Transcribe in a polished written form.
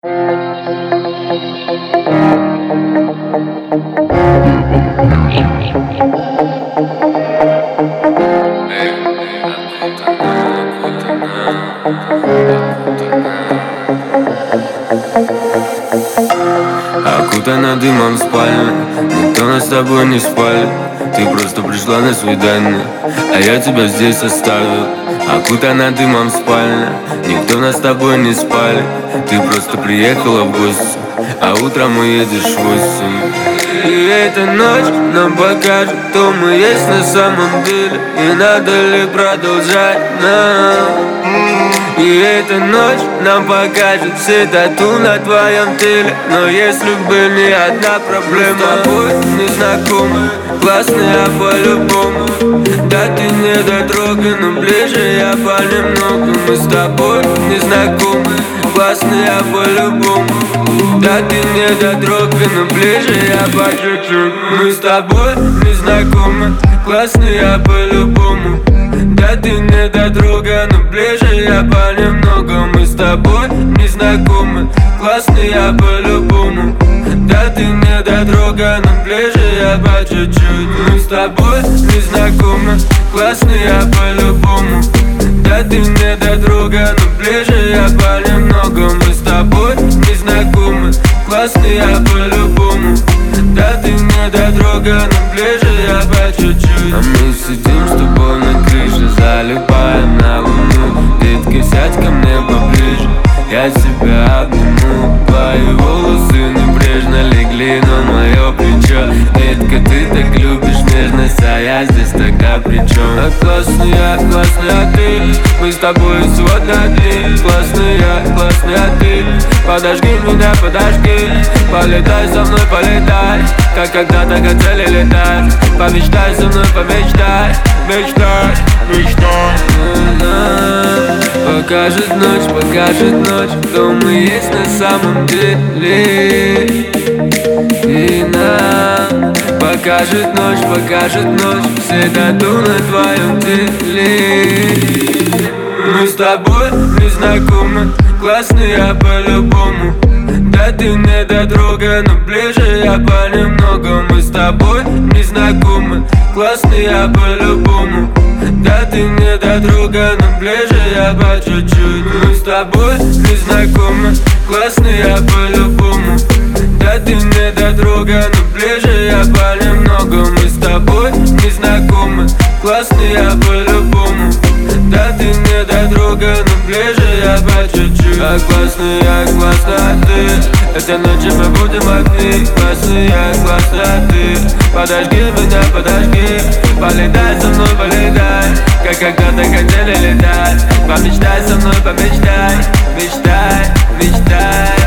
Окутана дымом спальня, никто нас с тобой не спалит. Ты просто пришла на свидание, а я тебя здесь оставил. Окутана дымом спальня, никто нас с тобой не спалит. Ты просто приехала в гости, а утром уедешь в 8. И эта ночь нам покажет, кто мы есть на самом деле, и надо ли продолжать нам. И эта ночь нам покажет все тату на твоем теле. Но если бы не одна проблема, мы с тобой незнакомы, классная по-любому. Да ты не дотрогай, но ближе я понемногу. Мы с тобой незнакомы, классная по-любому. Да ты не дотрогай, но ближе я по чуть-чуть. Мы с тобой незнакомы, классная по-любому. Да ты не дотрогай, но ближе я понемногу. Мы с тобой не знакомы, классный я по-любому. Да ты не дотрогай, но ближе я по чуть-чуть. Мы с тобой не знакомы, классный я по-любому. Да ты не дотрогай, но ближе я понемногу. Мы с тобой не знакомы, классный я по-любому. Да ты не дотрогай, но ближе я по чуть-чуть. А мы сидим с тобой на крыше, залипаем на луну. Детка, сядь ко мне поближе, я тебя обниму. Твои волосы небрежно легли на мое плечо. Детка, ты так любишь нежность, а я здесь тогда при чем? А классная ты, мы с тобой сегодня одни. Классная ты, подожги меня, подожги. Полетай со мной, полетай, как когда-то хотели летать. Помечтай со мной, помечтай, мечтай. Покажет ночь, кто мы есть на самом деле. И нам покажет ночь, все тату на твоем теле. Мы с тобой незнакомы, классный я по-любому. Да ты не дотрогай, но ближе я понемногу. Мы с тобой незнакомы, классный я по-любому. Да ты не дотрогай, но ближе я по чуть-чуть. Мы с тобой незнакомы, классный я по-любому. Да ты не дотрогай, но ближе я понемногу. Мы с тобой незнакомы, классный я по-любому. Да ты не дотрогай, но ближе я по чуть-чуть. А классная ты, этой ночью мы будем одни. Классная ты, подожги меня, подожги. Полетай со мной, полетай, как когда-то хотели летать. Помечтай со мной, помечтай, мечтай.